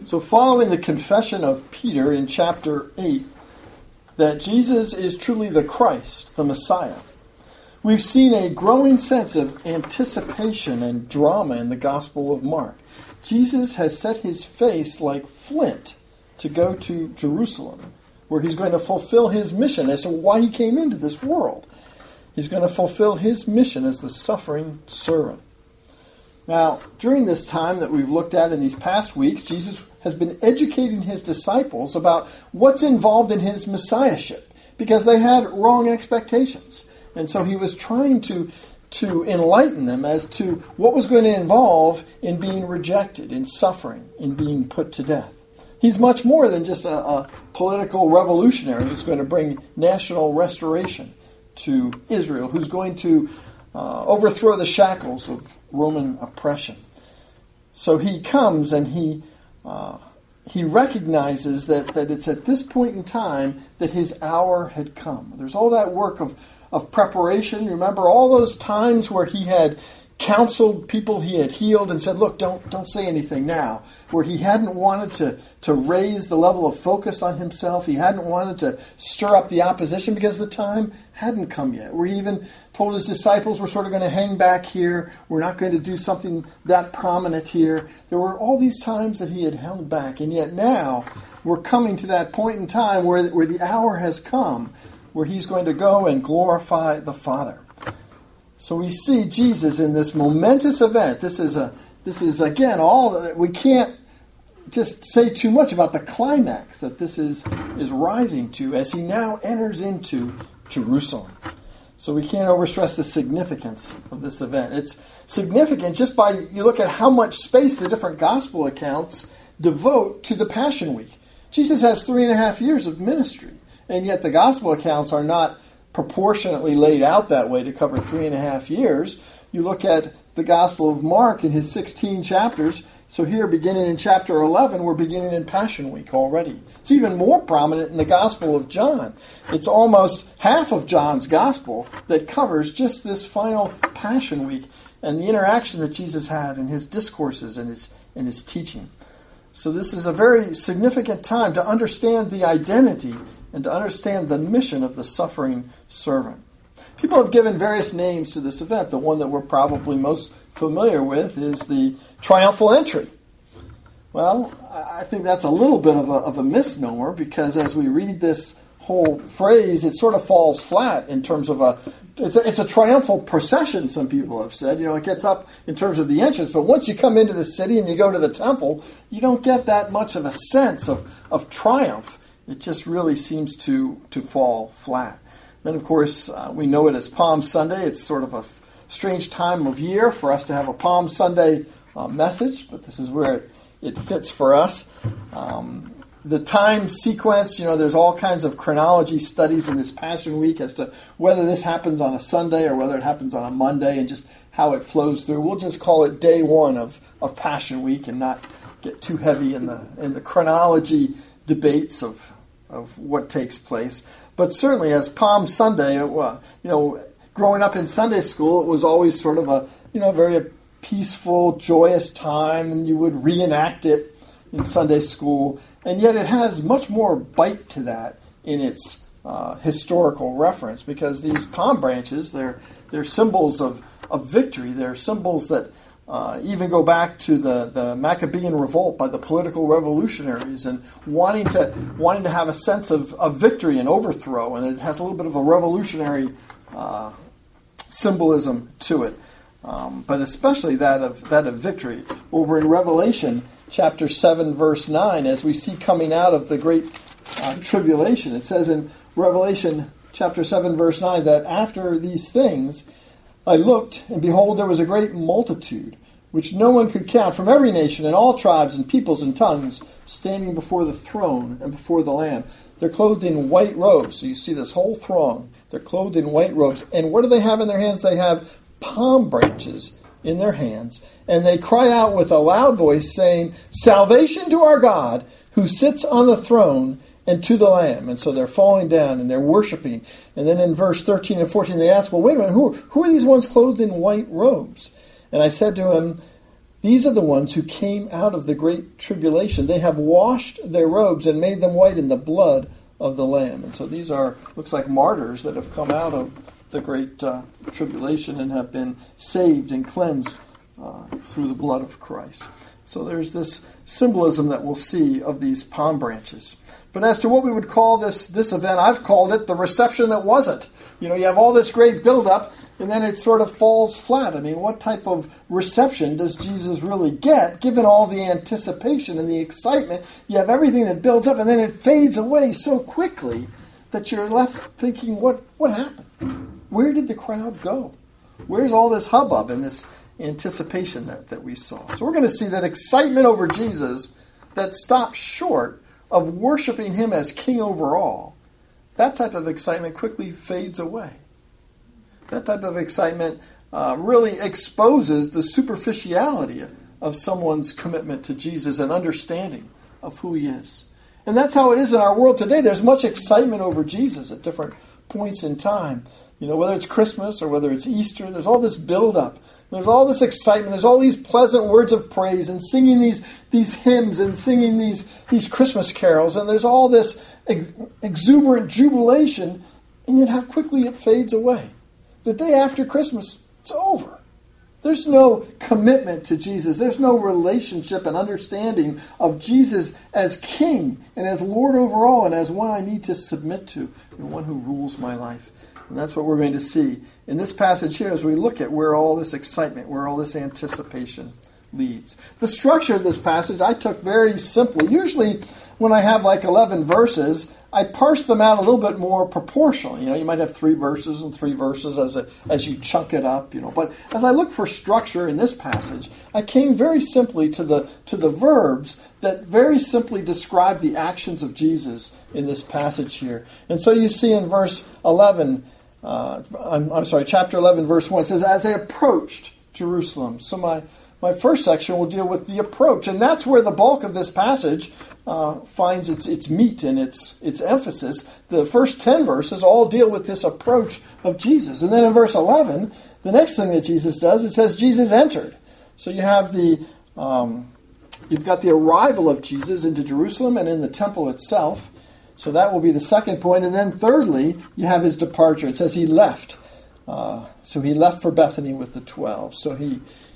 So following the confession of Peter in chapter 8, that Jesus is truly the Christ, the Messiah, we've seen a growing sense of anticipation and drama in the Gospel of Mark. Jesus has set his face like flint to go to Jerusalem, where he's going to fulfill his mission as to why he came into this world. He's going to fulfill his mission as the suffering servant. Now, during this time that we've looked at in these past weeks, Jesus has been educating his disciples about what's involved in his messiahship, because they had wrong expectations. And so he was trying to enlighten them as to what was going to involve in being rejected, in suffering, in being put to death. He's much more than just a political revolutionary who's going to bring national restoration to Israel, who's going to overthrow the shackles of Roman oppression. So he comes and he recognizes that it's at this point in time that his hour had come. There's all that work of preparation. Remember all those times where he had counseled people he had healed and said, look, don't say anything now, where he hadn't wanted to raise the level of focus on himself. He hadn't wanted to stir up the opposition because the time hadn't come yet, where he even told his disciples, we're sort of going to hang back here. We're not going to do something that prominent here. There were all these times that he had held back, and yet now we're coming to that point in time where the hour has come, where he's going to go and glorify the Father. So we see Jesus in this momentous event. This is again all we can't just say too much about the climax that this is rising to as he now enters into Jerusalem. So we can't overstress the significance of this event. It's significant just by you look at how much space the different gospel accounts devote to the Passion Week. Jesus has 3.5 years of ministry, and yet the gospel accounts are not proportionately laid out that way to cover 3.5 years. You look at the Gospel of Mark in his 16 chapters. So here, beginning in chapter 11, we're beginning in Passion Week already. It's even more prominent in the Gospel of John. It's almost half of John's Gospel that covers just this final Passion Week and the interaction that Jesus had in his discourses and his teaching. So this is a very significant time to understand the identity and to understand the mission of the suffering servant. People have given various names to this event. The one that we're probably most familiar with is the triumphal entry. Well, I think that's a little bit of a misnomer, because as we read this whole phrase, it sort of falls flat in terms of it's a triumphal procession, some people have said. It gets up in terms of the entrance, but once you come into the city and you go to the temple, you don't get that much of a sense of triumph. It just really seems to fall flat. Then, of course, we know it as Palm Sunday. It's sort of a strange time of year for us to have a Palm Sunday message, but this is where it fits for us. The time sequence, there's all kinds of chronology studies in this Passion Week as to whether this happens on a Sunday or whether it happens on a Monday and just how it flows through. We'll just call it day one of Passion Week and not get too heavy in the chronology debates of what takes place. But certainly as Palm Sunday, growing up in Sunday school, it was always sort of a very peaceful, joyous time, and you would reenact it in Sunday school. And yet it has much more bite to that in its historical reference, because these palm branches, they're symbols of victory. They're symbols that even go back to the Maccabean revolt by the political revolutionaries and wanting to have a sense of victory and overthrow, and it has a little bit of a revolutionary symbolism to it, but especially that of victory. Over in Revelation chapter 7, verse 9, as we see coming out of the great tribulation, it says in Revelation chapter 7, verse 9, that after these things I looked, and behold, there was a great multitude, which no one could count, from every nation and all tribes and peoples and tongues, standing before the throne and before the Lamb. They're clothed in white robes. So you see this whole throng. They're clothed in white robes. And what do they have in their hands? They have palm branches in their hands. And they cry out with a loud voice, saying, "Salvation to our God, who sits on the throne, and to the Lamb." And so they're falling down and they're worshiping. And then in verse 13 and 14 they ask, well, wait a minute, who are these ones clothed in white robes? And I said to him, These are the ones who came out of the great tribulation. They have washed their robes and made them white in the blood of the Lamb. And so these are, looks like martyrs that have come out of the great tribulation and have been saved and cleansed through the blood of Christ. So there's this symbolism that we'll see of these palm branches. But as to what we would call this event, I've called it the reception that wasn't. You have all this great buildup, and then it sort of falls flat. I mean, what type of reception does Jesus really get, given all the anticipation and the excitement? You have everything that builds up, and then it fades away so quickly that you're left thinking, what happened? Where did the crowd go? Where's all this hubbub and this anticipation that we saw? So we're going to see that excitement over Jesus that stops short of worshiping him as king over all. That type of excitement quickly fades away. That type of excitement really exposes the superficiality of someone's commitment to Jesus and understanding of who he is. And that's how it is in our world today. There's much excitement over Jesus at different points in time. Whether it's Christmas or whether it's Easter, there's all this build-up. There's all this excitement. There's all these pleasant words of praise and singing these hymns and singing these Christmas carols. And there's all this exuberant jubilation, and yet how quickly it fades away. The day after Christmas, it's over. There's no commitment to Jesus. There's no relationship and understanding of Jesus as King and as Lord over all and as one I need to submit to and one who rules my life. And that's what we're going to see in this passage here as we look at where all this excitement, where all this anticipation leads. The structure of this passage I took very simply. Usually when I have like 11 verses, I parse them out a little bit more proportionally. You might have 3 verses and 3 verses as you chunk it up. But as I look for structure in this passage, I came very simply to the verbs that very simply describe the actions of Jesus in this passage here. And so you see in verse 11, chapter 11, verse 1, it says, as they approached Jerusalem. So my first section will deal with the approach, and that's where the bulk of this passage finds its meat and its emphasis. The first 10 verses all deal with this approach of Jesus. And then in verse 11, the next thing that Jesus does, it says Jesus entered. So you have you've got the arrival of Jesus into Jerusalem and in the temple itself. So that will be the second point. And then thirdly, you have his departure. It says he left. So he left for Bethany with the 12. So he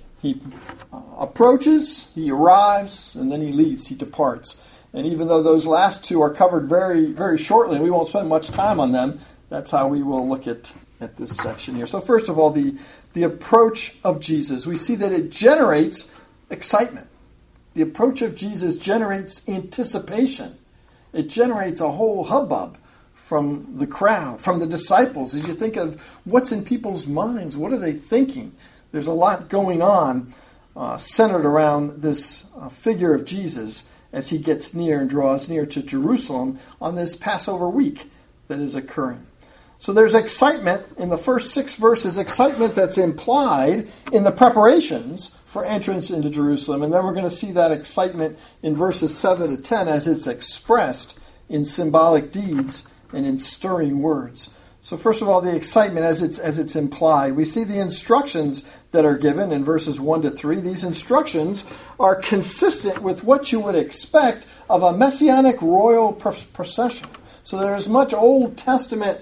approaches, he arrives, and then he leaves, he departs. And even though those last 2 are covered very, very shortly, and we won't spend much time on them, that's how we will look at this section here. So first of all, the approach of Jesus. We see that it generates excitement. The approach of Jesus generates anticipation. It generates a whole hubbub from the crowd, from the disciples. As you think of what's in people's minds, what are they thinking? There's a lot going on centered around this figure of Jesus as he gets near and draws near to Jerusalem on this Passover week that is occurring. So there's excitement in the first 6 verses, excitement that's implied in the preparations for entrance into Jerusalem. And then we're going to see that excitement in verses 7 to 10 as it's expressed in symbolic deeds and in stirring words. So first of all, the excitement as it's implied. We see the instructions that are given in verses 1 to 3. These instructions are consistent with what you would expect of a messianic royal procession. So there's much Old Testament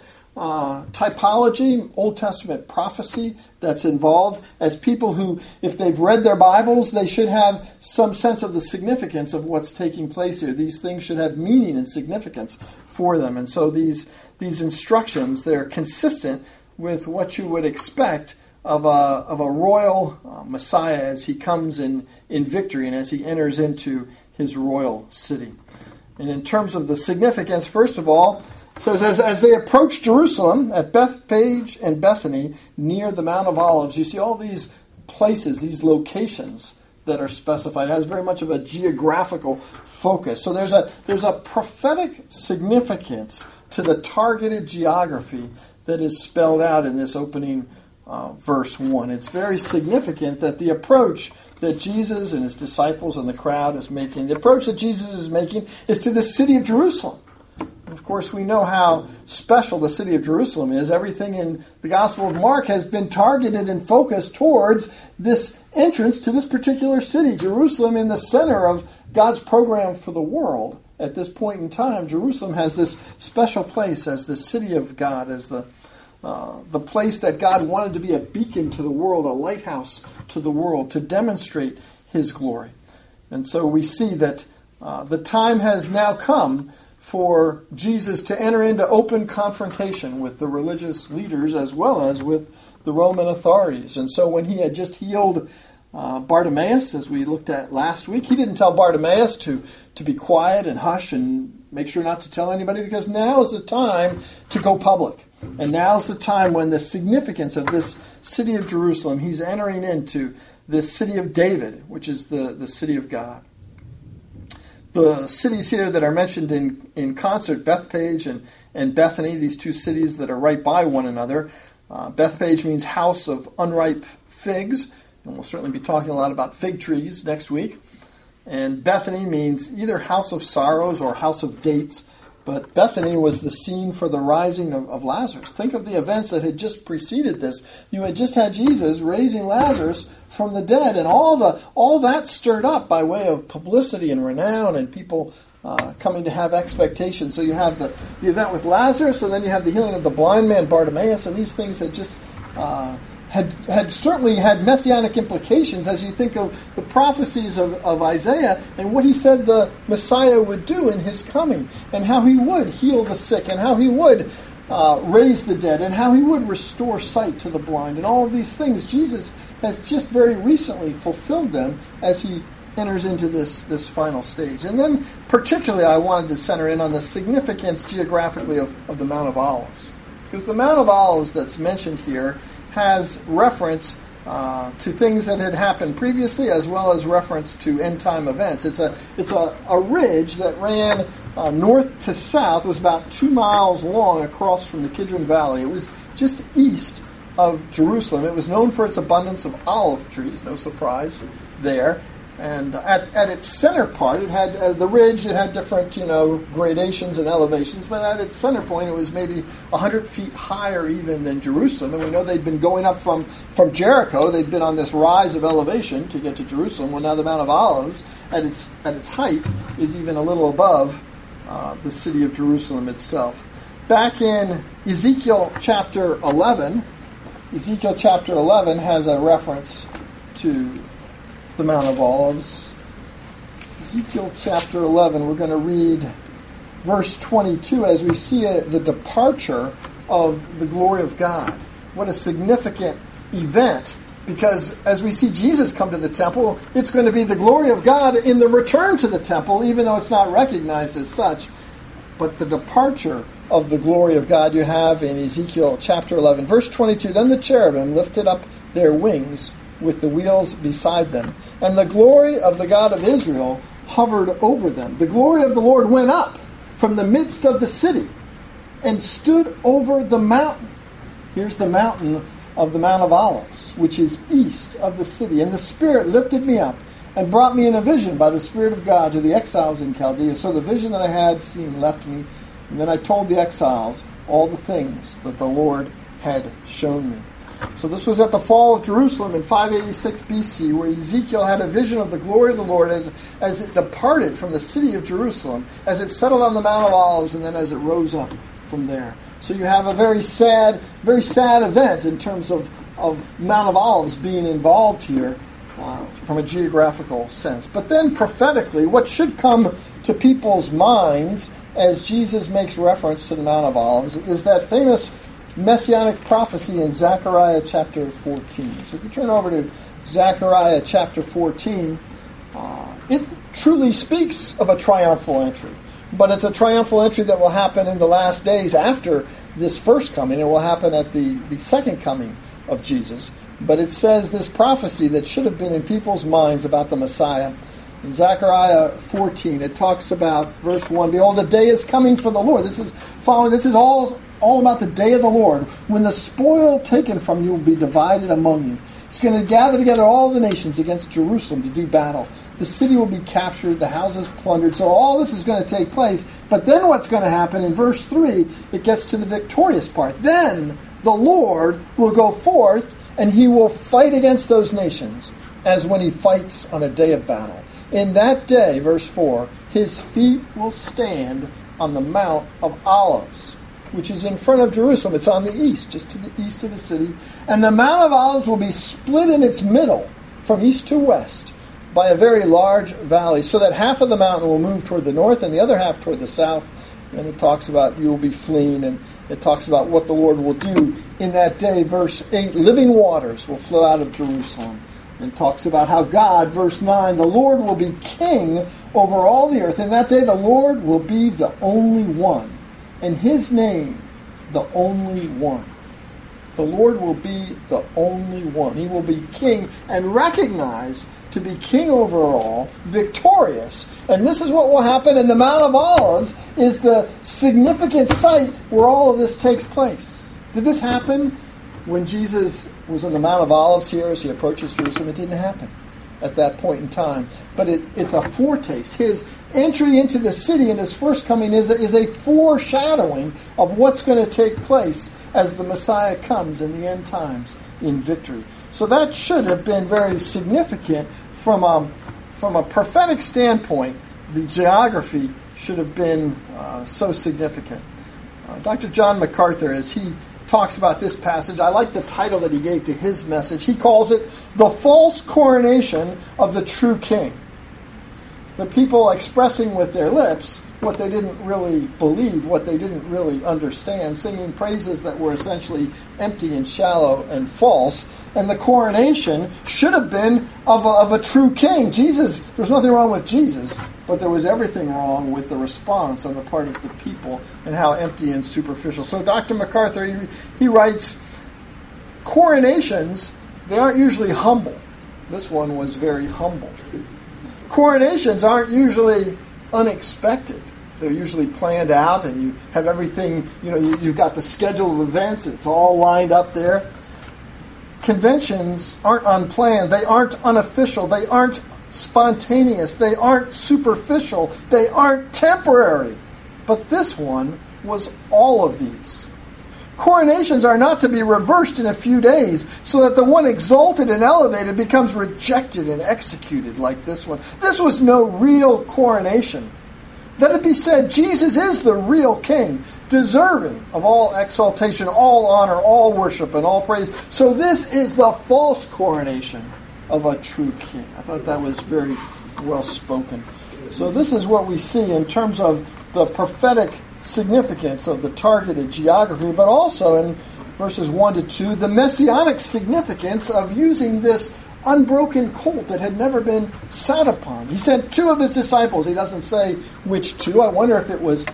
typology, Old Testament prophecy that's involved as people who, if they've read their Bibles, they should have some sense of the significance of what's taking place here. These things should have meaning and significance for them. And so these instructions, they're consistent with what you would expect of a royal Messiah as he comes in victory and as he enters into his royal city. And in terms of the significance, first of all, it says, as they approach Jerusalem at Bethphage and Bethany near the Mount of Olives, you see all these places, these locations that are specified. It has very much of a geographical focus. So there's a prophetic significance to the targeted geography that is spelled out in this opening verse 1. It's very significant that the approach that Jesus and his disciples and the crowd is making, the approach that Jesus is making is to the city of Jerusalem. Of Of course, we know how special the city of Jerusalem is. Everything in the Gospel of Mark has been targeted and focused towards this entrance to this particular city, Jerusalem, in the center of God's program for the world. At this point in time, Jerusalem has this special place as the city of God, as the place that God wanted to be a beacon to the world, a lighthouse to the world, to demonstrate His glory. And so we see that the time has now come for Jesus to enter into open confrontation with the religious leaders as well as with the Roman authorities. And so when he had just healed Bartimaeus, as we looked at last week, he didn't tell Bartimaeus to be quiet and hush and make sure not to tell anybody, because now is the time to go public. And now's the time when the significance of this city of Jerusalem, he's entering into this city of David, which is the city of God. The cities here that are mentioned in concert, Bethpage and Bethany, these two cities that are right by one another. Bethpage means house of unripe figs, and we'll certainly be talking a lot about fig trees next week. And Bethany means either house of sorrows or house of dates, but Bethany was the scene for the rising of Lazarus. Think of the events that had just preceded this. You had just had Jesus raising Lazarus from the dead, and all that stirred up by way of publicity and renown and people coming to have expectations. So you have the event with Lazarus, and then you have the healing of the blind man Bartimaeus, and these things had just had certainly had messianic implications as you think of the prophecies of Isaiah and what he said the Messiah would do in his coming, and how he would heal the sick, and how he would raise the dead, and how he would restore sight to the blind. And all of these things, Jesus has just very recently fulfilled them as he enters into this final stage. And then particularly I wanted to center in on the significance geographically of the Mount of Olives. Because the Mount of Olives that's mentioned here has reference to things that had happened previously, as well as reference to end-time events. It's a ridge that ran north to south. It was about 2 miles long across from the Kidron Valley. It was just east of Jerusalem. It was known for its abundance of olive trees, no surprise there. And at its center part, it had the ridge. It had different, gradations and elevations. But at its center point, it was maybe 100 feet higher even than Jerusalem. And we know they'd been going up from Jericho. They'd been on this rise of elevation to get to Jerusalem. Well, now the Mount of Olives, at its height, is even a little above the city of Jerusalem itself. Back in Ezekiel chapter 11, Ezekiel chapter 11 has a reference to the Mount of Olives. Ezekiel chapter 11, we're going to read verse 22 as we see the departure of the glory of God. What a significant event, because as we see Jesus come to the temple, it's going to be the glory of God in the return to the temple, even though it's not recognized as such. But the departure of the glory of God you have in Ezekiel chapter 11. Verse 22, then the cherubim lifted up their wings with the wheels beside them, and the glory of the God of Israel hovered over them. The glory of the Lord went up from the midst of the city and stood over the mountain. Here's the mountain of the Mount of Olives, which is east of the city. And the Spirit lifted me up and brought me in a vision by the Spirit of God to the exiles in Chaldea. So the vision that I had seen left me, and then I told the exiles all the things that the Lord had shown me. So this was at the fall of Jerusalem in 586 BC, where Ezekiel had a vision of the glory of the Lord as it departed from the city of Jerusalem, as it settled on the Mount of Olives, and then as it rose up from there. So you have a very sad event in terms of Mount of Olives being involved here from a geographical sense. But then prophetically, what should come to people's minds as Jesus makes reference to the Mount of Olives is that famous messianic prophecy in Zechariah chapter 14. So if you turn over to Zechariah chapter 14, it truly speaks of a triumphal entry. But it's a triumphal entry that will happen in the last days after this first coming. It will happen at the second coming of Jesus. But it says this prophecy that should have been in people's minds about the Messiah. In Zechariah 14, it talks about verse 1, behold, a day is coming for the Lord. This is all about the day of the Lord, when the spoil taken from you will be divided among you. It's going to gather together all the nations against Jerusalem to do battle. The city will be captured, the houses plundered. So all this is going to take place. But then what's going to happen in verse 3, it gets to the victorious part. Then the Lord will go forth and he will fight against those nations as when he fights on a day of battle. In that day, verse 4, his feet will stand on the Mount of Olives, which is in front of Jerusalem. It's on the east, just to the east of the city. And the Mount of Olives will be split in its middle from east to west by a very large valley, so that half of the mountain will move toward the north and the other half toward the south. And it talks about you will be fleeing, and it talks about what the Lord will do in that day. Verse 8, living waters will flow out of Jerusalem. And talks about how God, verse 9, the Lord will be king over all the earth. In that day the Lord will be the only one, and his name the only one. The Lord will be the only one. He will be king and recognized to be king over all, victorious. And this is what will happen in the Mount of Olives, is the significant site where all of this takes place. Did this happen when Jesus was on the Mount of Olives here as he approaches Jerusalem? It didn't happen at that point in time. But it's a foretaste. His entry into the city and his first coming is a foreshadowing of what's going to take place as the Messiah comes in the end times in victory. So that should have been very significant from a prophetic standpoint. The geography should have been so significant. Dr. John MacArthur, as he talks about this passage, I like the title that he gave to his message. He calls it The False Coronation of the True King. The people expressing with their lips what they didn't really believe, what they didn't really understand, singing praises that were essentially empty and shallow and false. And the coronation should have been of a true king. Jesus, there was nothing wrong with Jesus, but there was everything wrong with the response on the part of the people and how empty and superficial. So Dr. MacArthur, he writes, coronations, they aren't usually humble. This one was very humble. Coronations aren't usually unexpected. They're usually planned out, and you have everything, you've got the schedule of events, it's all lined up there. Conventions aren't unplanned, they aren't unofficial, they aren't spontaneous, they aren't superficial, they aren't temporary. But this one was all of these. Coronations are not to be reversed in a few days, so that the one exalted and elevated becomes rejected and executed like this one. This was no real coronation. Let it be said, Jesus is the real king, deserving of all exaltation, all honor, all worship, and all praise. So this is the false coronation of a true king. I thought that was very well spoken. So this is what we see in terms of the prophetic significance of the targeted geography, but also in verses 1 to 2, the messianic significance of using this unbroken colt that had never been sat upon. He sent two of his disciples. He doesn't say which two. I wonder if it was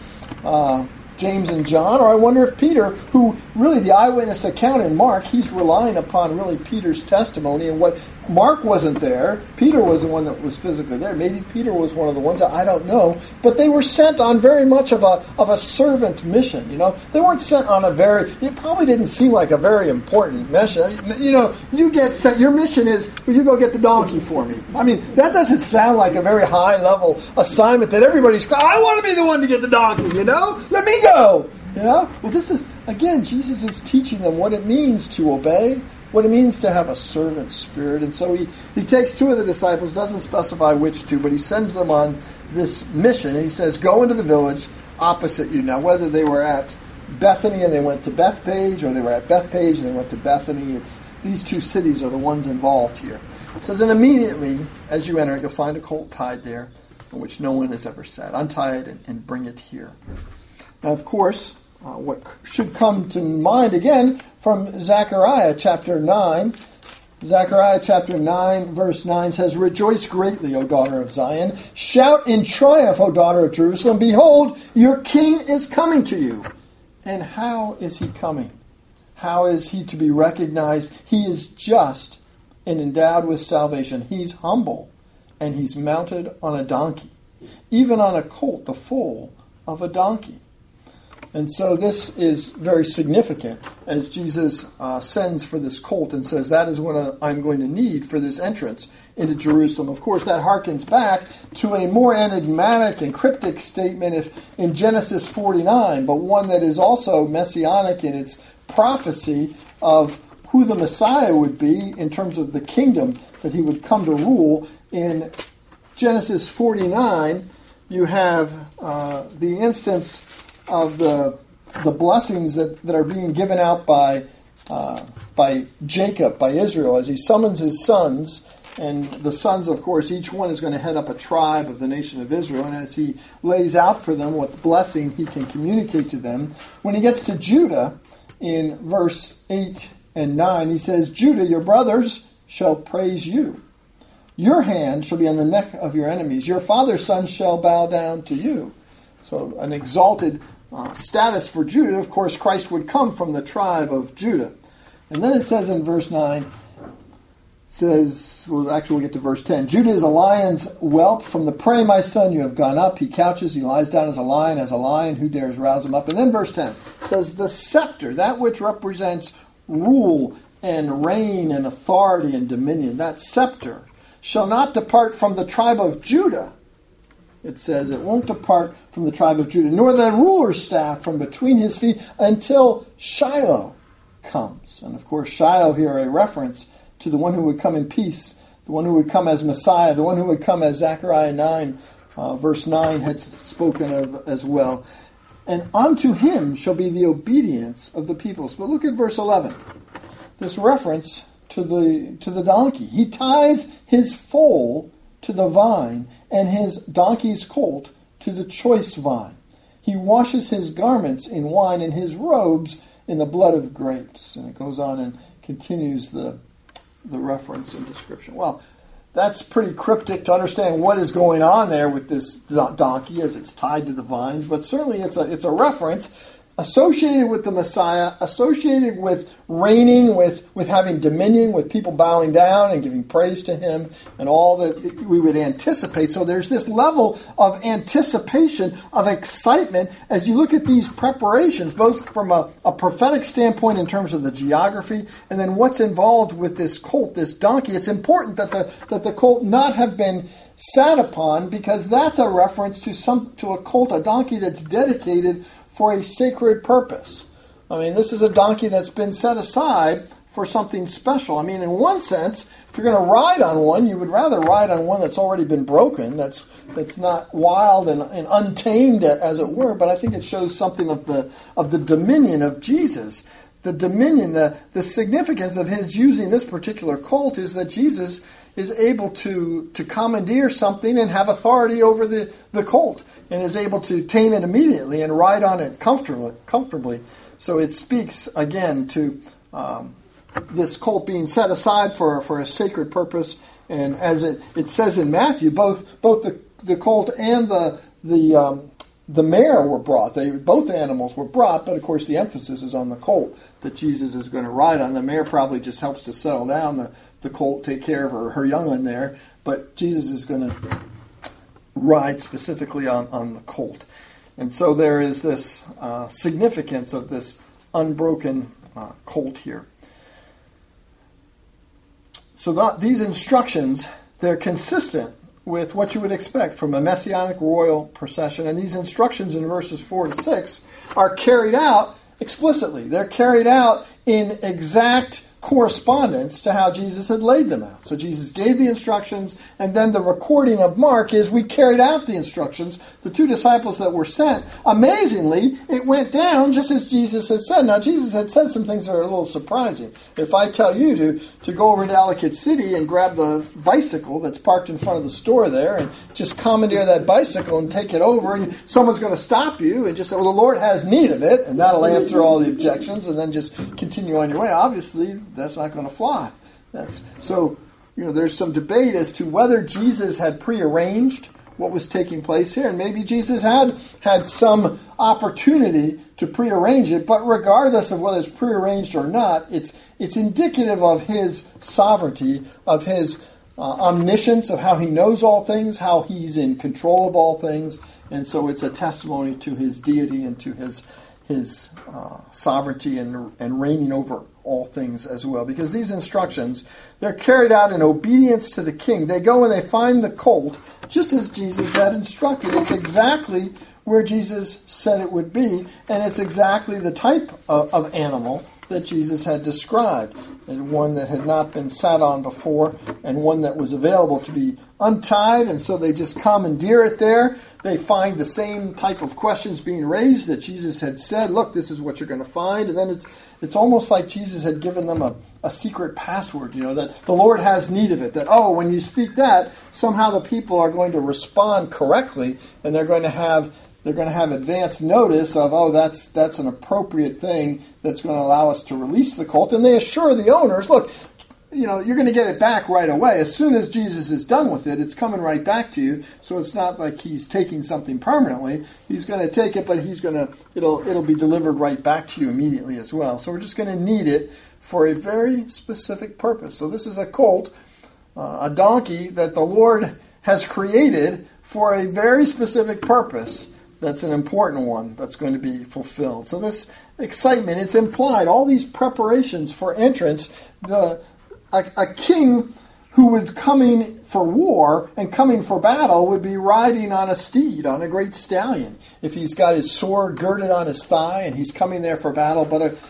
James and John, or I wonder if Peter, who really the eyewitness account in Mark, he's relying upon really Peter's testimony, and what Mark wasn't there. Peter was the one that was physically there. Maybe Peter was one of the ones, I don't know. But they were sent on very much of a servant mission. They weren't sent on it probably didn't seem like a very important mission. You get sent, your mission is, you go get the donkey for me. I mean, that doesn't sound like a very high level assignment that everybody's, I want to be the one to get the donkey, let me go. Well, this is, again, Jesus is teaching them what it means to obey, what it means to have a servant spirit. And so he takes two of the disciples, doesn't specify which two, but he sends them on this mission. And he says, go into the village opposite you. Now, whether they were at Bethany and they went to Bethpage, or they were at Bethpage and they went to Bethany, these two cities are the ones involved here. It says, and immediately, as you enter it, you'll find a colt tied there, on which no one has ever sat. Untie it and bring it here. Now, of course, what should come to mind again from Zechariah chapter 9. Zechariah chapter 9, verse 9 says, rejoice greatly, O daughter of Zion. Shout in triumph, O daughter of Jerusalem. Behold, your king is coming to you. And how is he coming? How is he to be recognized? He is just and endowed with salvation. He's humble, and he's mounted on a donkey, even on a colt, the foal of a donkey. And so this is very significant as Jesus sends for this colt and says, that is what I'm going to need for this entrance into Jerusalem. Of course, that harkens back to a more enigmatic and cryptic statement in Genesis 49, but one that is also messianic in its prophecy of who the Messiah would be in terms of the kingdom that he would come to rule. In Genesis 49, you have the instance of the blessings that are being given out by Jacob, by Israel, as he summons his sons. And the sons, of course, each one is going to head up a tribe of the nation of Israel. And as he lays out for them what blessing he can communicate to them, when he gets to Judah, in verse 8 and 9, he says, Judah, your brothers shall praise you. Your hand shall be on the neck of your enemies. Your father's sons shall bow down to you. So an exalted status for Judah. Of course, Christ would come from the tribe of Judah. And then it says in verse 9, we'll get to verse 10. Judah is a lion's whelp. From the prey, my son, you have gone up. He couches, he lies down as a lion. Who dares rouse him up? And then verse 10 says, the scepter, that which represents rule and reign and authority and dominion, that scepter shall not depart from the tribe of Judah. It says it won't depart from the tribe of Judah, nor the ruler's staff from between his feet until Shiloh comes. And of course, Shiloh here a reference to the one who would come in peace, the one who would come as Messiah, the one who would come as Zechariah 9, verse 9 had spoken of as well. And unto him shall be the obedience of the peoples. But look at verse 11. This reference to the donkey. He ties his foal to the vine, and his donkey's colt to the choice vine. He washes his garments in wine, and his robes in the blood of grapes. And it goes on and continues the reference and description. Well, that's pretty cryptic to understand what is going on there with this donkey as it's tied to the vines, but certainly it's a reference associated with the Messiah, associated with reigning, with having dominion, with people bowing down and giving praise to him, and all that we would anticipate. So there's this level of anticipation, of excitement, as you look at these preparations, both from a prophetic standpoint in terms of the geography, and then what's involved with this colt, this donkey. It's important that the colt not have been sat upon, because that's a reference to a colt, a donkey that's dedicated for a sacred purpose. I mean, this is a donkey that's been set aside for something special. I mean, in one sense, if you're going to ride on one, you would rather ride on one that's already been broken, that's not wild and untamed, as it were. But I think it shows something of the dominion of Jesus. The dominion, the significance of his using this particular colt is that Jesus is able to commandeer something and have authority over the colt, and is able to tame it immediately and ride on it comfortably. So it speaks again to this colt being set aside for a sacred purpose. And as it says in Matthew, both the colt and the mare were brought. Both animals were brought, but of course the emphasis is on the colt that Jesus is going to ride on. The mare probably just helps to settle down the colt, take care of her young one there, but Jesus is going to ride specifically on the colt. And so there is this significance of this unbroken colt here. So these instructions, they're consistent with what you would expect from a messianic royal procession. And these instructions in verses 4 to 6 are carried out explicitly. They're carried out in exact correspondence to how Jesus had laid them out. So Jesus gave the instructions, and then the recording of Mark is we carried out the instructions. The two disciples that were sent, amazingly, it went down just as Jesus had said. Now, Jesus had said some things that are a little surprising. If I tell you to go over to Ellicott City and grab the bicycle that's parked in front of the store there and just commandeer that bicycle and take it over, and someone's going to stop you and just say, well, the Lord has need of it, and that'll answer all the objections, and then just continue on your way. Obviously, that's not going to fly. There's some debate as to whether Jesus had prearranged what was taking place here, and maybe Jesus had some opportunity to prearrange it. But regardless of whether it's prearranged or not, it's indicative of his sovereignty, of his omniscience, of how he knows all things, how he's in control of all things, and so it's a testimony to his deity and to his his sovereignty and reigning over all things as well. Because these instructions, they're carried out in obedience to the king. They go and they find the colt just as Jesus had instructed. It's exactly where Jesus said it would be, and it's exactly the type of animal that Jesus had described, and one that had not been sat on before, and one that was available to be untied, and so they just commandeer it there. They find the same type of questions being raised that Jesus had said, look, this is what you're going to find, and then it's almost like Jesus had given them a secret password, that the Lord has need of it, that, when you speak that, somehow the people are going to respond correctly, and they're going to have advance notice of, that's an appropriate thing that's going to allow us to release the colt. And they assure the owners, look, you're going to get it back right away. As soon as Jesus is done with it, it's coming right back to you. So it's not like he's taking something permanently. He's going to take it, but it'll be delivered right back to you immediately as well. So we're just going to need it for a very specific purpose. So this is a colt, a donkey that the Lord has created for a very specific purpose. That's an important one that's going to be fulfilled. So this excitement, it's implied. All these preparations for entrance, a king who was coming for war and coming for battle would be riding on a steed, on a great stallion. If he's got his sword girded on his thigh and he's coming there for battle,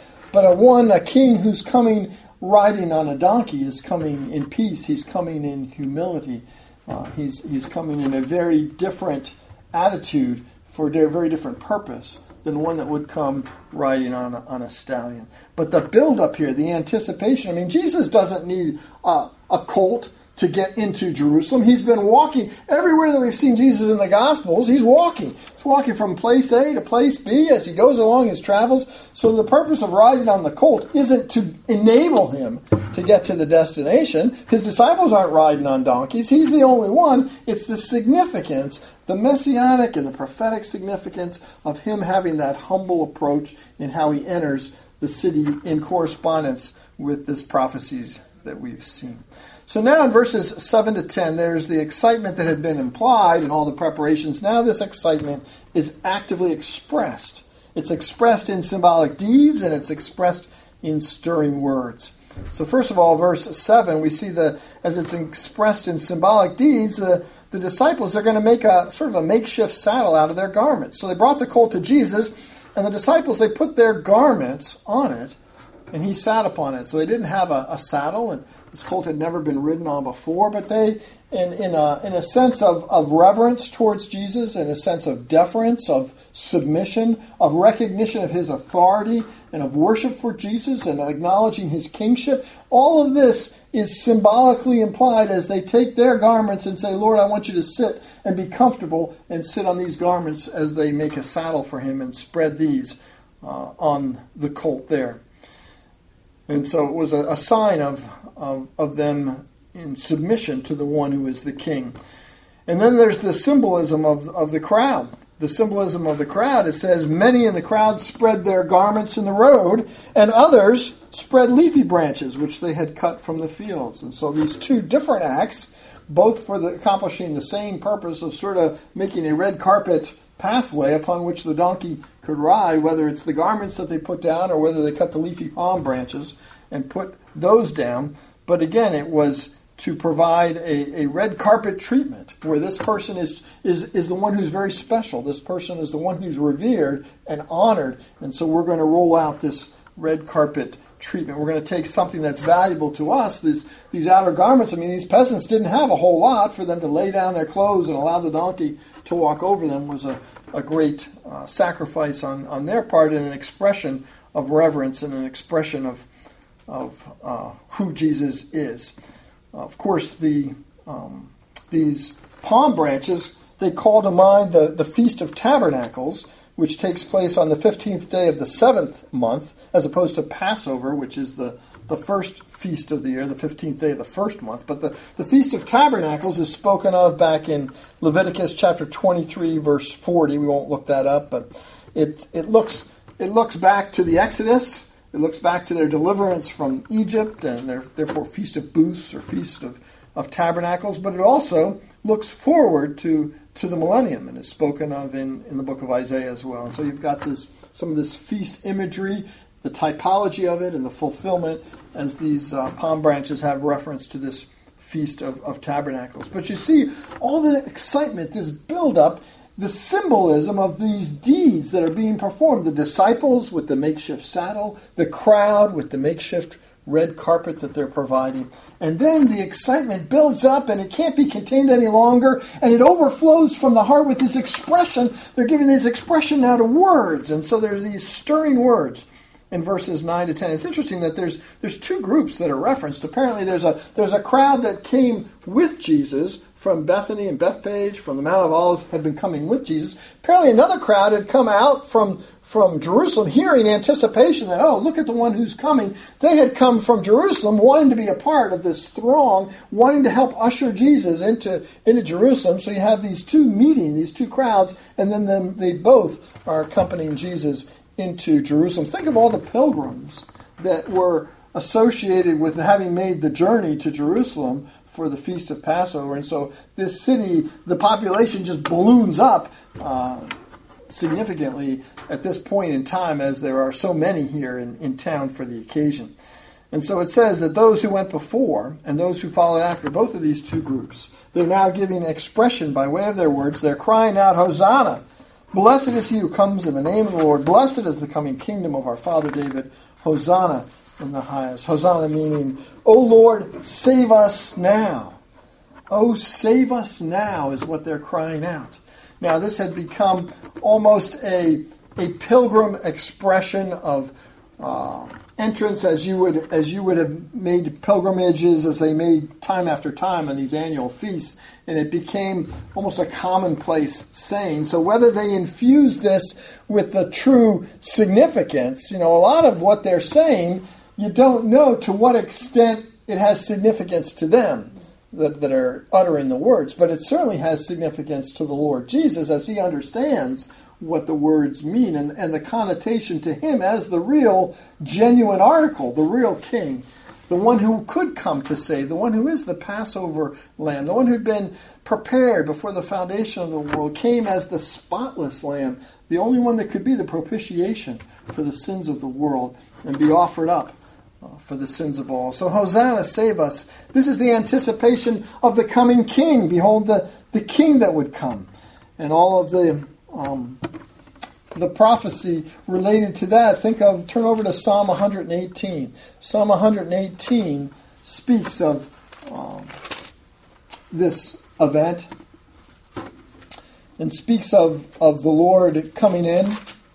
a king who's coming riding on a donkey is coming in peace. He's coming in humility. He's coming in a very different attitude for a very different purpose than one that would come riding on a stallion. But the build-up here, the anticipation, Jesus doesn't need a colt to get into Jerusalem. He's been walking everywhere that we've seen Jesus in the Gospels. He's walking. He's walking from place A to place B as he goes along his travels. So the purpose of riding on the colt isn't to enable him to get to the destination. His disciples aren't riding on donkeys. He's the only one. It's the significance, the messianic and the prophetic significance of him having that humble approach in how he enters the city in correspondence with this prophecies that we've seen. So now in verses 7 to 10, there's the excitement that had been implied in all the preparations. Now this excitement is actively expressed. It's expressed in symbolic deeds, and it's expressed in stirring words. So first of all, verse 7, we see as it's expressed in symbolic deeds, the disciples are going to make a sort of a makeshift saddle out of their garments. So they brought the colt to Jesus, and the disciples, they put their garments on it, and he sat upon it. So they didn't have a saddle, and this colt had never been ridden on before, but they, in a sense of reverence towards Jesus, in a sense of deference, of submission, of recognition of his authority, and of worship for Jesus, and acknowledging his kingship, all of this is symbolically implied as they take their garments and say, Lord, I want you to sit and be comfortable and sit on these garments as they make a saddle for him and spread these on the colt there. And so it was a sign of them in submission to the one who is the king. And then there's the symbolism of the crowd. The symbolism of the crowd, it says, many in the crowd spread their garments in the road, and others spread leafy branches, which they had cut from the fields. And so these two different acts, both for accomplishing the same purpose of sort of making a red carpet pathway upon which the donkey could ride, whether it's the garments that they put down or whether they cut the leafy palm branches and put those down. But again, it was to provide a red carpet treatment where this person is the one who's very special. This person is the one who's revered and honored. And so we're going to roll out this red carpet treatment. We're going to take something that's valuable to us, these outer garments. These peasants didn't have a whole lot. For them to lay down their clothes and allow the donkey to walk over them was a great sacrifice on their part, and an expression of reverence and an expression of who Jesus is. Of course, these palm branches, they call to mind the Feast of Tabernacles, which takes place on the 15th day of the 7th month, as opposed to Passover, which is the first feast of the year, the 15th day of the first month. But the Feast of Tabernacles is spoken of back in Leviticus chapter 23, verse 40. We won't look that up, but it looks back to the Exodus. It looks back to their deliverance from Egypt, and therefore Feast of Booths or Feast of Tabernacles. But it also looks forward to the millennium and is spoken of in the book of Isaiah as well. And so you've got some of this feast imagery, the typology of it, and the fulfillment as these palm branches have reference to this Feast of Tabernacles. But you see all the excitement, this build-up, the symbolism of these deeds that are being performed. The disciples with the makeshift saddle, the crowd with the makeshift red carpet that they're providing. And then the excitement builds up and it can't be contained any longer, and it overflows from the heart with this expression. They're giving this expression now to words, and so there's these stirring words in verses 9 to 10. It's interesting that there's two groups that are referenced. Apparently there's a crowd that came with Jesus from Bethany and Bethpage, from the Mount of Olives, had been coming with Jesus. Apparently another crowd had come out from Jerusalem, hearing anticipation that, oh, look at the one who's coming. They had come from Jerusalem wanting to be a part of this throng, wanting to help usher Jesus into Jerusalem. So you have these two meeting, these two crowds, and then they both are accompanying Jesus into Jerusalem. Think of all the pilgrims that were associated with having made the journey to Jerusalem for the Feast of Passover. And so this city, the population just balloons up significantly at this point in time, as there are so many here in town for the occasion. And so it says that those who went before and those who followed after, both of these two groups, they're now giving expression by way of their words. They're crying out, Hosanna! Blessed is he who comes in the name of the Lord. Blessed is the coming kingdom of our father David. Hosanna in the highest. Hosanna meaning, O Lord, save us now. Oh, save us now is what they're crying out. Now, this had become almost a pilgrim expression of entrance, as you would have made pilgrimages, as they made time after time on these annual feasts, and it became almost a commonplace saying. So whether they infuse this with the true significance, a lot of what they're saying, you don't know to what extent it has significance to them that are uttering the words, but it certainly has significance to the Lord Jesus as he understands what the words mean and the connotation to him as the real, genuine article, the real king, the one who could come to save, the one who is the Passover lamb, the one who'd been prepared before the foundation of the world, came as the spotless lamb, the only one that could be the propitiation for the sins of the world and be offered up for the sins of all. So Hosanna, save us. This is the anticipation of the coming king. Behold, the king that would come. And all of the prophecy related to that. Turn over to Psalm 118. Psalm 118 speaks of this event and speaks of the Lord coming in.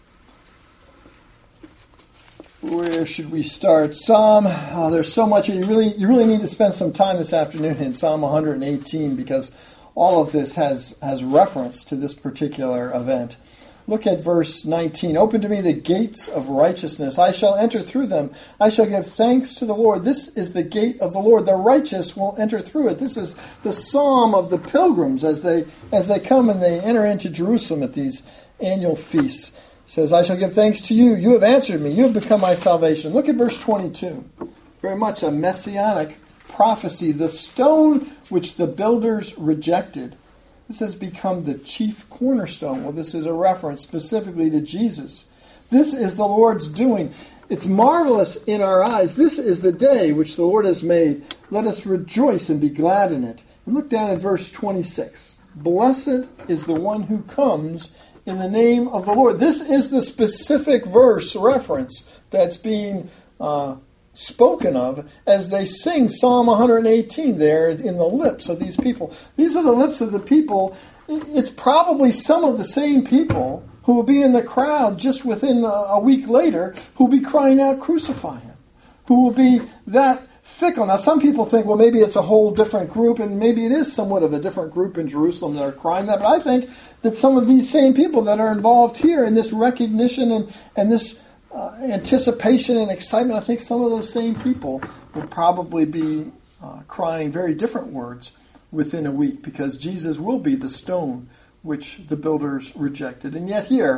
Where should we start? There's so much. You really need to spend some time this afternoon in Psalm 118 because all of this has reference to this particular event. Look at verse 19. Open to me the gates of righteousness. I shall enter through them. I shall give thanks to the Lord. This is the gate of the Lord. The righteous will enter through it. This is the psalm of the pilgrims as they come and they enter into Jerusalem at these annual feasts. It says, I shall give thanks to you. You have answered me. You have become my salvation. Look at verse 22. Very much a messianic prophecy. The stone which the builders rejected. This has become the chief cornerstone. Well, this is a reference specifically to Jesus. This is the Lord's doing. It's marvelous in our eyes. This is the day which the Lord has made. Let us rejoice and be glad in it. And look down at verse 26. Blessed is the one who comes in the name of the Lord. This is the specific verse reference that's being spoken of as they sing Psalm 118 there in the lips of these people. These are the lips of the people. It's probably some of the same people who will be in the crowd just within a week later who will be crying out, crucify him, who will be that fickle. Now, some people think, well, maybe it's a whole different group, and maybe it is somewhat of a different group in Jerusalem that are crying that, but I think that some of these same people that are involved here in this recognition and this anticipation and excitement, I think some of those same people would probably be crying very different words within a week, because Jesus will be the stone which the builders rejected. And yet here,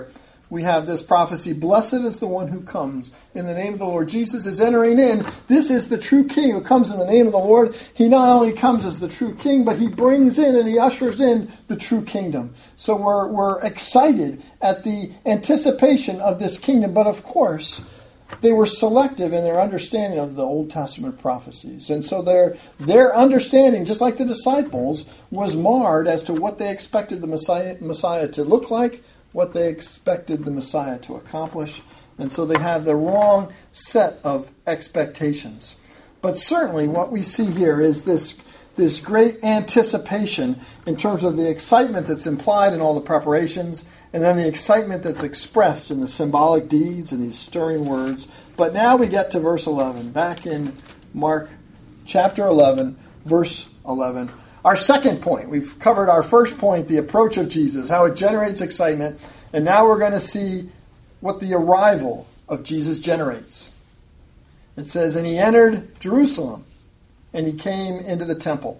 we have this prophecy, blessed is the one who comes in the name of the Lord. Jesus is entering in. This is the true king who comes in the name of the Lord. He not only comes as the true king, but he brings in and he ushers in the true kingdom. So we're excited at the anticipation of this kingdom. But of course, they were selective in their understanding of the Old Testament prophecies. And so their understanding, just like the disciples, was marred as to what they expected the Messiah to look like, what they expected the Messiah to accomplish. And so they have the wrong set of expectations. But certainly what we see here is this great anticipation in terms of the excitement that's implied in all the preparations, and then the excitement that's expressed in the symbolic deeds and these stirring words. But now we get to verse 11, back in Mark chapter 11, verse 11. Our second point, we've covered our first point, the approach of Jesus, how it generates excitement, and now we're going to see what the arrival of Jesus generates. It says, and he entered Jerusalem, and he came into the temple.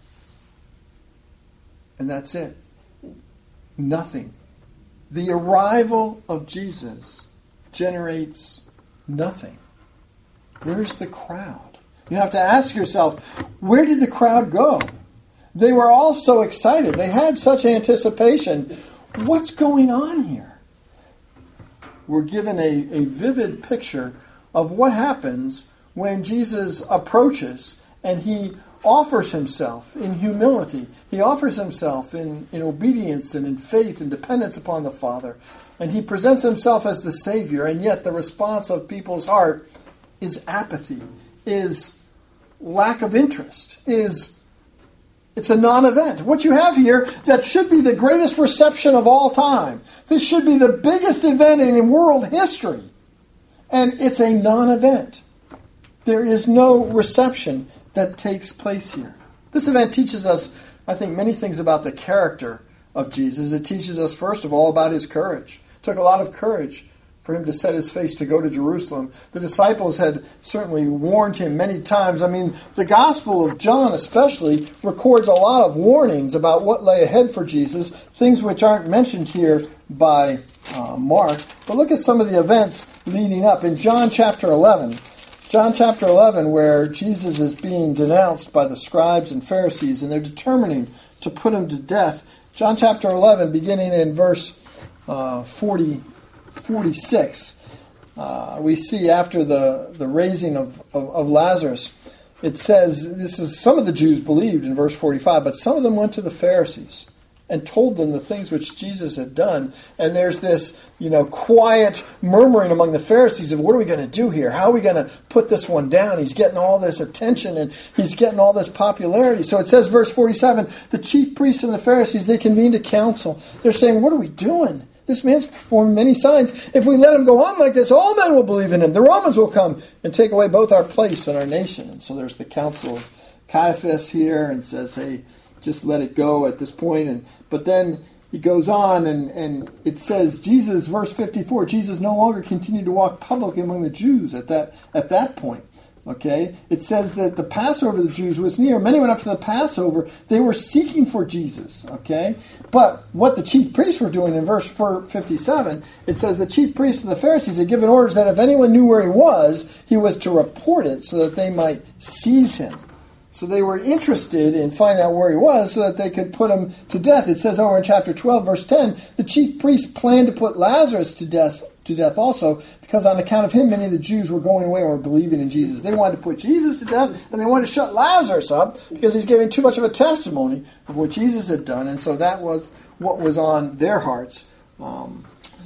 And that's it. Nothing. The arrival of Jesus generates nothing. Where's the crowd? You have to ask yourself, where did the crowd go? They were all so excited. They had such anticipation. What's going on here? We're given a vivid picture of what happens when Jesus approaches and he offers himself in humility. He offers himself in obedience and in faith and dependence upon the Father. And he presents himself as the Savior. And yet the response of people's heart is apathy, is lack of interest, it's a non-event. What you have here, that should be the greatest reception of all time. This should be the biggest event in world history. And it's a non-event. There is no reception that takes place here. This event teaches us, I think, many things about the character of Jesus. It teaches us, first of all, about his courage. It took a lot of courage for him to set his face to go to Jerusalem. The disciples had certainly warned him many times. I mean, the Gospel of John especially records a lot of warnings about what lay ahead for Jesus, things which aren't mentioned here by Mark. But look at some of the events leading up. In John chapter 11, where Jesus is being denounced by the scribes and Pharisees, and they're determining to put him to death. John chapter 11, beginning in verse 46, we see after the raising of Lazarus, it says, this is some of the Jews believed in verse 45, but some of them went to the Pharisees and told them the things which Jesus had done. And there's this, quiet murmuring among the Pharisees of, what are we going to do here? How are we going to put this one down? He's getting all this attention and he's getting all this popularity. So it says, verse 47, the chief priests and the Pharisees, they convened a council. They're saying, what are we doing? This man's performed many signs. If we let him go on like this, all men will believe in him. The Romans will come and take away both our place and our nation. And so there's the council of Caiaphas here and says, hey, just let it go at this point. But then he goes on and it says, Jesus, verse 54, Jesus no longer continued to walk publicly among the Jews at that point. Okay, it says that the Passover of the Jews was near. Many went up to the Passover. They were seeking for Jesus. Okay, but what the chief priests were doing in verse 57, it says the chief priests and the Pharisees had given orders that if anyone knew where he was to report it so that they might seize him. So they were interested in finding out where he was so that they could put him to death. It says over in chapter 12, verse 10, the chief priests planned to put Lazarus to death also, because on account of him, many of the Jews were going away and were believing in Jesus. They wanted to put Jesus to death, and they wanted to shut Lazarus up because he's giving too much of a testimony of what Jesus had done. And so that was what was on their hearts. And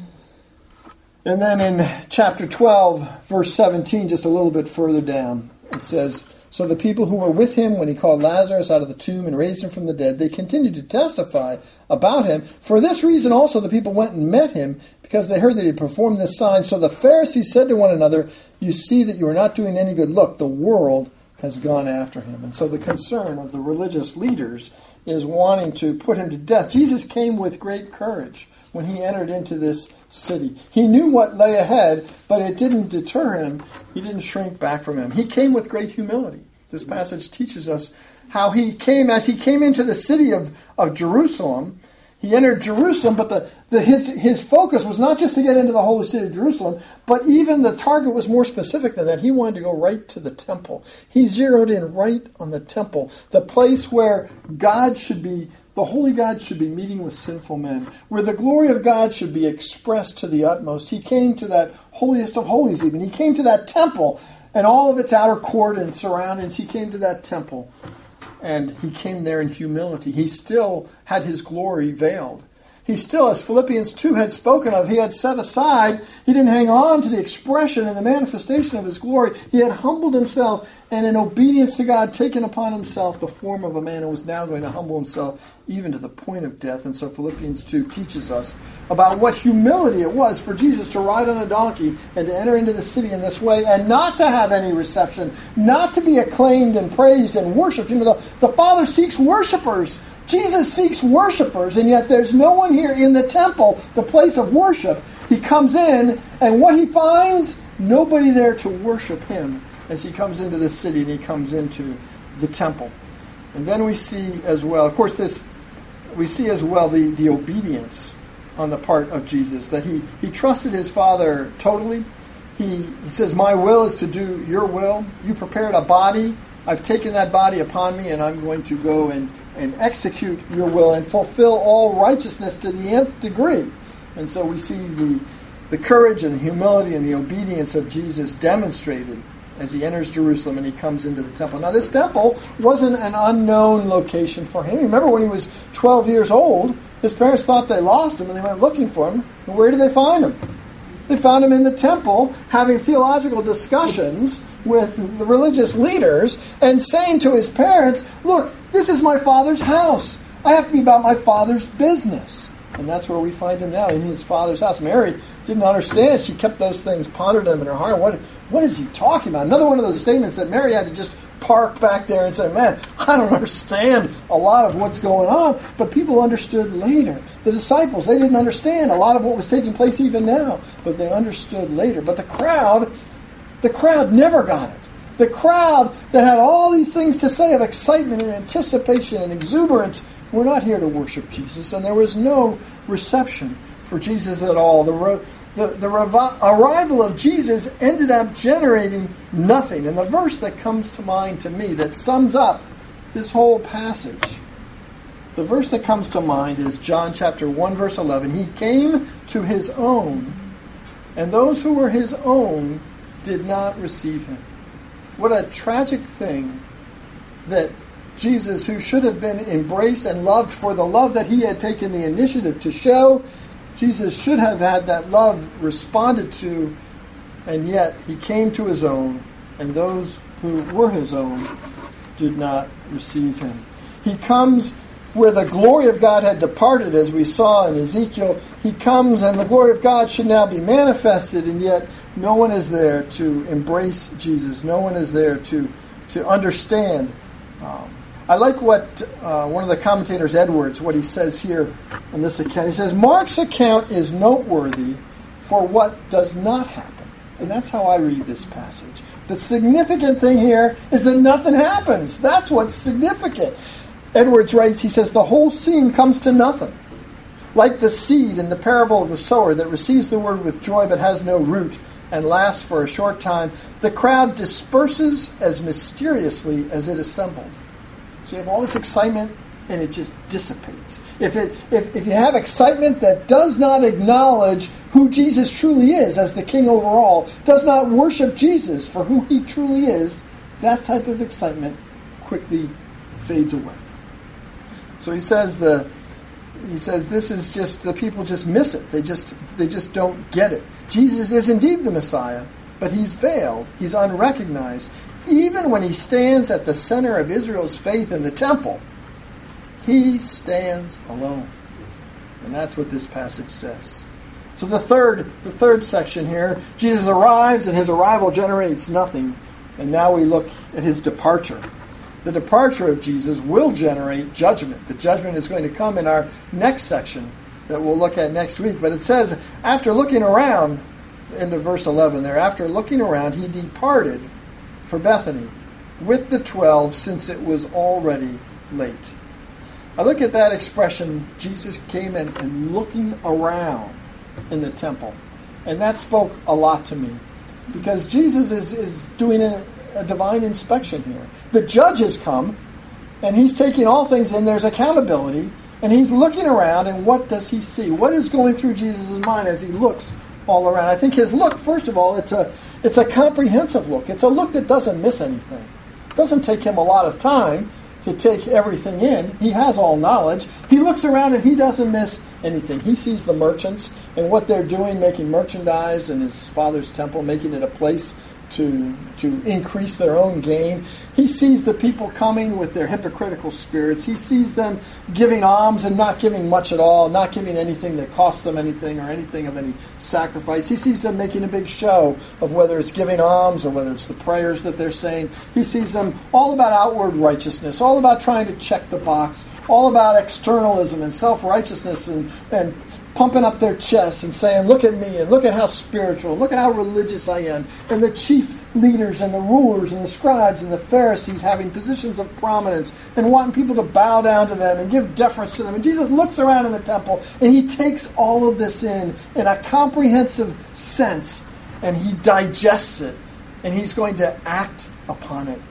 then in chapter 12, verse 17, just a little bit further down, it says, so the people who were with him when he called Lazarus out of the tomb and raised him from the dead, they continued to testify about him. For this reason also the people went and met him, because they heard that he had performed this sign. So the Pharisees said to one another, you see that you are not doing any good. Look, the world has gone after him. And so the concern of the religious leaders is wanting to put him to death. Jesus came with great courage when he entered into this city. He knew what lay ahead, but it didn't deter him. He didn't shrink back from him. He came with great humility. This passage teaches us how he came, as he came into the city of Jerusalem, He entered Jerusalem, but his focus was not just to get into the holy city of Jerusalem, but even the target was more specific than that. He wanted to go right to the temple. He zeroed in right on the temple, the place where God should be, the holy God should be meeting with sinful men, where the glory of God should be expressed to the utmost. He came to that holiest of holies even. He came to that temple and all of its outer court and surroundings. He came to that temple. And he came there in humility. He still had his glory veiled. He still, as Philippians 2 had spoken of, he had set aside, he didn't hang on to the expression and the manifestation of his glory. He had humbled himself and in obedience to God taken upon himself the form of a man and was now going to humble himself even to the point of death. And so Philippians 2 teaches us about what humility it was for Jesus to ride on a donkey and to enter into the city in this way and not to have any reception, not to be acclaimed and praised and worshipped. You know, the Father seeks worshipers. Jesus seeks worshipers, and yet there's no one here in the temple, the place of worship. He comes in, and what he finds? Nobody there to worship him as he comes into the city and he comes into the temple. And then we see as well, of course, we see as well the obedience on the part of Jesus, that he trusted his Father totally. He says, my will is to do your will. You prepared a body. I've taken that body upon me, and I'm going to go and execute your will and fulfill all righteousness to the nth degree. And so we see the courage and the humility and the obedience of Jesus demonstrated as he enters Jerusalem and he comes into the temple. Now, this temple wasn't an unknown location for him. Remember when he was 12 years old, his parents thought they lost him and they went looking for him. And where did they find him? They found him in the temple having theological discussions with the religious leaders and saying to his parents, look, this is my Father's house. I have to be about my Father's business. And that's where we find him now, in his Father's house. Mary didn't understand. She kept those things, pondered them in her heart. What is he talking about? Another one of those statements that Mary had to just park back there and say, man, I don't understand a lot of what's going on. But people understood later. The disciples, they didn't understand a lot of what was taking place even now. But they understood later. But the crowd never got it. The crowd that had all these things to say of excitement and anticipation and exuberance were not here to worship Jesus, and there was no reception for Jesus at all. The arrival of Jesus ended up generating nothing. And the verse that comes to mind to me that sums up this whole passage, the verse that comes to mind is John chapter 1, verse 11. He came to his own, and those who were his own did not receive him. What a tragic thing that Jesus, who should have been embraced and loved for the love that he had taken the initiative to show, Jesus should have had that love responded to, and yet he came to his own, and those who were his own did not receive him. He comes where the glory of God had departed, as we saw in Ezekiel. He comes, and the glory of God should now be manifested, and yet no one is there to embrace Jesus. No one is there to understand. I like what one of the commentators, Edwards, what he says here on this account. He says, Mark's account is noteworthy for what does not happen. And that's how I read this passage. The significant thing here is that nothing happens. That's what's significant. Edwards writes, he says, the whole scene comes to nothing. Like the seed in the parable of the sower that receives the word with joy but has no root and lasts for a short time, the crowd disperses as mysteriously as it assembled. So you have all this excitement and it just dissipates. If you have excitement that does not acknowledge who Jesus truly is as the king over all, does not worship Jesus for who he truly is, that type of excitement quickly fades away. So he says this is just, the people just miss it. They just don't get it. Jesus is indeed the Messiah, but he's veiled. He's unrecognized. Even when he stands at the center of Israel's faith in the temple, he stands alone. And that's what this passage says. So the third section here, Jesus arrives and his arrival generates nothing. And now we look at his departure. The departure of Jesus will generate judgment. The judgment is going to come in our next section that we'll look at next week. But it says, after looking around, into verse 11 there, after looking around, he departed for Bethany with the 12, since it was already late. I look at that expression, Jesus came and looking around in the temple. And that spoke a lot to me. Because Jesus is doing a divine inspection here. The judge has come, and he's taking all things in. There's accountability. And he's looking around, and what does he see? What is going through Jesus' mind as he looks all around? I think his look, first of all, it's a comprehensive look. It's a look that doesn't miss anything. It doesn't take him a lot of time to take everything in. He has all knowledge. He looks around and he doesn't miss anything. He sees the merchants and what they're doing, making merchandise in his Father's temple, making it a place to increase their own gain. He sees the people coming with their hypocritical spirits. He sees them giving alms and not giving much at all, not giving anything that costs them anything or anything of any sacrifice. He sees them making a big show of whether it's giving alms or whether it's the prayers that they're saying. He sees them all about outward righteousness, all about trying to check the box, all about externalism and self-righteousness and pumping up their chests and saying, look at me, and look at how spiritual, look at how religious I am. And the chief leaders and the rulers and the scribes and the Pharisees having positions of prominence and wanting people to bow down to them and give deference to them. And Jesus looks around in the temple and he takes all of this in a comprehensive sense, and he digests it, and he's going to act upon it.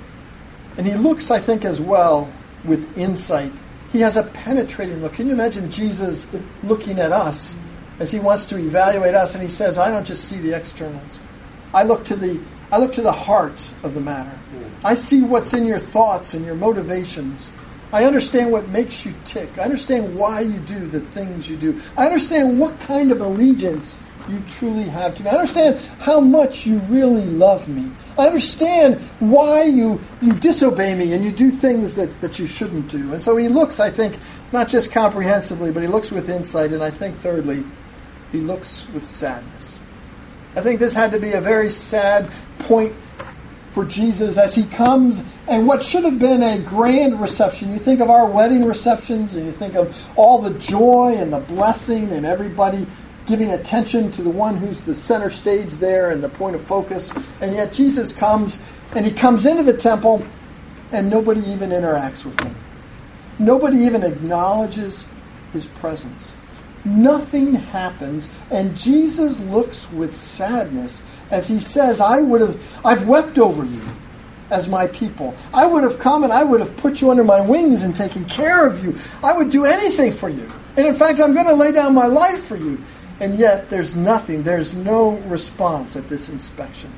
And he looks, I think, as well with insight. He has a penetrating look. Can you imagine Jesus looking at us as he wants to evaluate us, and he says, I don't just see the externals. I look to the heart of the matter. I see what's in your thoughts and your motivations. I understand what makes you tick. I understand why you do the things you do. I understand what kind of allegiance you truly have to me. I understand how much you really love me. I understand why you disobey me and you do things that you shouldn't do. And so he looks, I think, not just comprehensively, but he looks with insight. And I think, thirdly, he looks with sadness. I think this had to be a very sad point for Jesus as he comes, and what should have been a grand reception. You think of our wedding receptions, and you think of all the joy and the blessing and everybody giving attention to the one who's the center stage there and the point of focus. And yet Jesus comes, and he comes into the temple, and nobody even interacts with him. Nobody even acknowledges his presence. Nothing happens, and Jesus looks with sadness as he says, I've wept over you as my people. I would have come and I would have put you under my wings and taken care of you. I would do anything for you. And in fact, I'm going to lay down my life for you. And yet, there's nothing. There's no response at this inspection.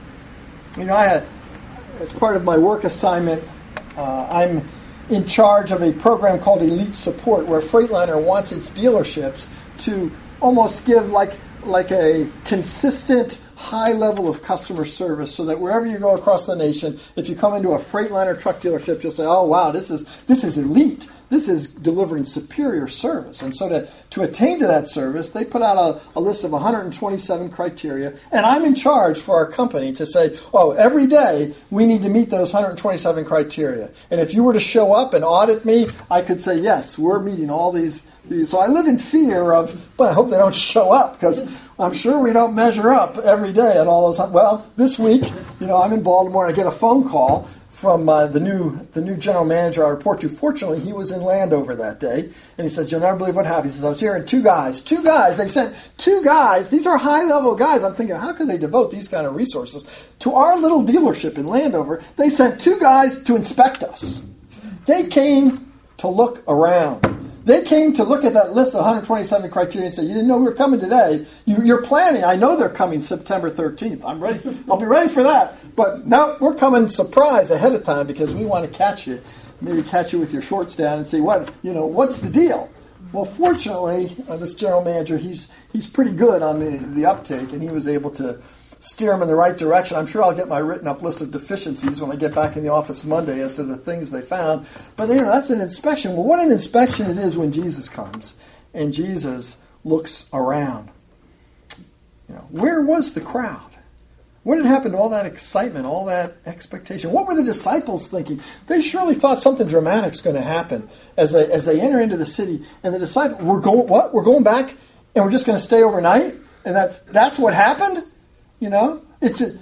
You know, as part of my work assignment, I'm in charge of a program called Elite Support, where Freightliner wants its dealerships to almost give like a consistent high level of customer service, so that wherever you go across the nation, if you come into a Freightliner truck dealership, you'll say, oh, wow, this is elite. This is delivering superior service. And so to attain to that service, they put out a list of 127 criteria, and I'm in charge for our company to say, oh, every day we need to meet those 127 criteria. And if you were to show up and audit me, I could say, yes, we're meeting all these. So I live in fear of, but I hope they don't show up, because I'm sure we don't measure up every day at all those. Well, this week, I'm in Baltimore, and I get a phone call from the new general manager I report to. Fortunately, he was in Landover that day, and he says, you'll never believe what happened. He says, I was hearing two guys. They sent 2 guys. These are high-level guys. I'm thinking, how can they devote these kind of resources to our little dealership in Landover? They sent 2 guys to inspect us. They came to look around. They came to look at that list of 127 criteria and say, you didn't know we were coming today. You're planning. I know they're coming September 13th. I'm ready. I'll be ready for that. But no, we're coming surprise ahead of time, because we want to catch you. Maybe catch you with your shorts down and say, what's the deal? Well, fortunately, this general manager, he's pretty good on the uptake, and he was able to steer them in the right direction. I'm sure I'll get my written up list of deficiencies when I get back in the office Monday as to the things they found. But that's an inspection. Well, what an inspection it is when Jesus comes and Jesus looks around. Where was the crowd? What had happened to all that excitement, all that expectation? What were the disciples thinking? They surely thought something dramatic is going to happen as they enter into the city. And the disciples, we're going back, and we're just going to stay overnight? And that's what happened?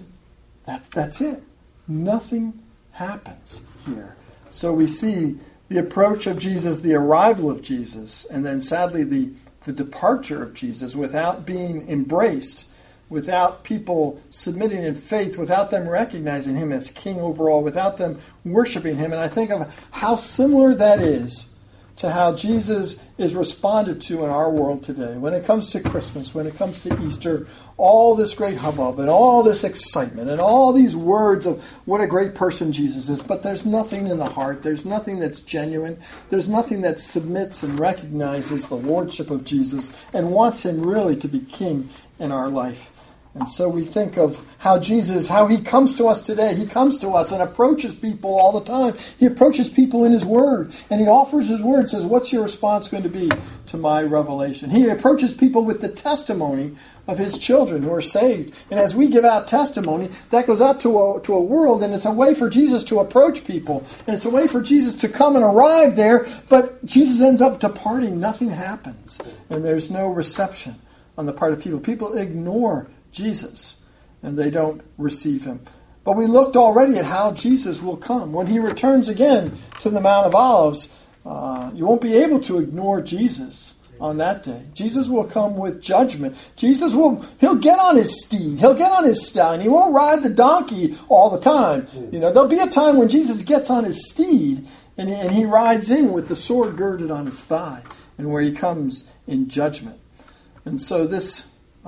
That's it. Nothing happens here. So we see the approach of Jesus, the arrival of Jesus, and then sadly the departure of Jesus without being embraced, without people submitting in faith, without them recognizing him as king over all, without them worshiping him. And I think of how similar that is to how Jesus is responded to in our world today. When it comes to Christmas, when it comes to Easter, all this great hubbub and all this excitement and all these words of what a great person Jesus is, but there's nothing in the heart. There's nothing that's genuine. There's nothing that submits and recognizes the lordship of Jesus and wants him really to be king in our life. And so we think of how Jesus, how he comes to us today. He comes to us and approaches people all the time. He approaches people in his word. And he offers his word, says, what's your response going to be to my revelation? He approaches people with the testimony of his children who are saved. And as we give out testimony, that goes out to a world, and it's a way for Jesus to approach people. And it's a way for Jesus to come and arrive there, but Jesus ends up departing. Nothing happens. And there's no reception on the part of people. People ignore Jesus, and they don't receive him. But we looked already at how Jesus will come. When he returns again to the Mount of Olives, you won't be able to ignore Jesus on that day. Jesus will come with judgment. He'll get on his steed. He'll get on his stallion. He won't ride the donkey all the time. There'll be a time when Jesus gets on his steed and he rides in with the sword girded on his thigh, and where he comes in judgment. And so this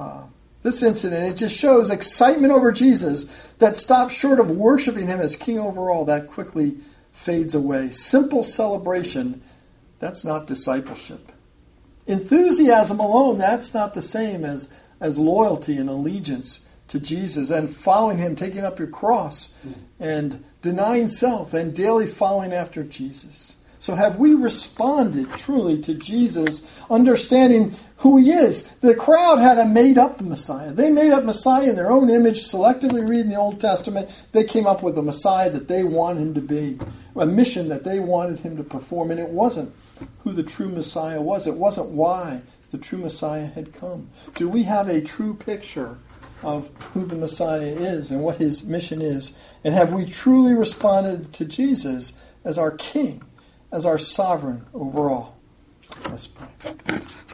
incident, it just shows excitement over Jesus that stops short of worshiping him as king over all. That quickly fades away. Simple celebration, that's not discipleship. Enthusiasm alone, that's not the same as loyalty and allegiance to Jesus and following him, taking up your cross and denying self and daily following after Jesus. So have we responded truly to Jesus, understanding who he is? The crowd had a made-up Messiah. They made up Messiah in their own image, selectively reading the Old Testament. They came up with a Messiah that they wanted him to be, a mission that they wanted him to perform, and it wasn't who the true Messiah was. It wasn't why the true Messiah had come. Do we have a true picture of who the Messiah is and what his mission is? And have we truly responded to Jesus as our King, as our sovereign over all? Let's pray.